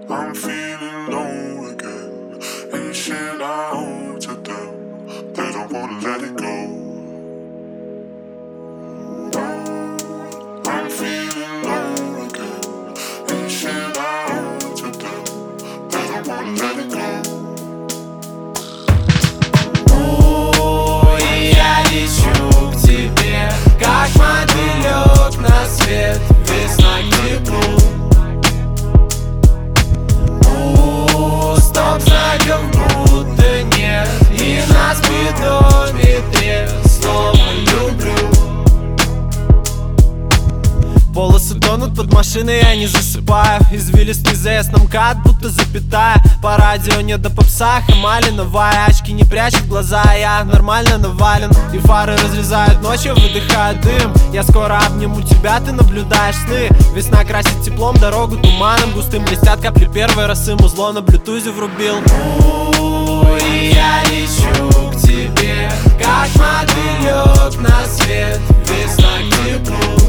I'm feeling low again. Ain't shit I owe to them. They don't wanna let it go. I'm feeling low again. Ain't shit I owe to them. They don't wanna let it go. Я лечу к тебе, как мотылёк на свет, весна к теплу. Стоп, знаков будто нет, и на спидометре слово люблю. Полосы тонут под машиной, я не засыпаю. Извилистый заезд на МКАД, будто запятая. По радио не до попса, малиновая. Очки не прячут глаза, я нормально навален. И фары разрезают ночью, выдыхают дым. Я скоро обниму тебя, ты наблюдаешь сны. Весна красит теплом, дорогу туманом густым. Блестят капли первой росы, музло на блютузе врубил. Я лечу к тебе, как мотылёк на свет, весна к теплу.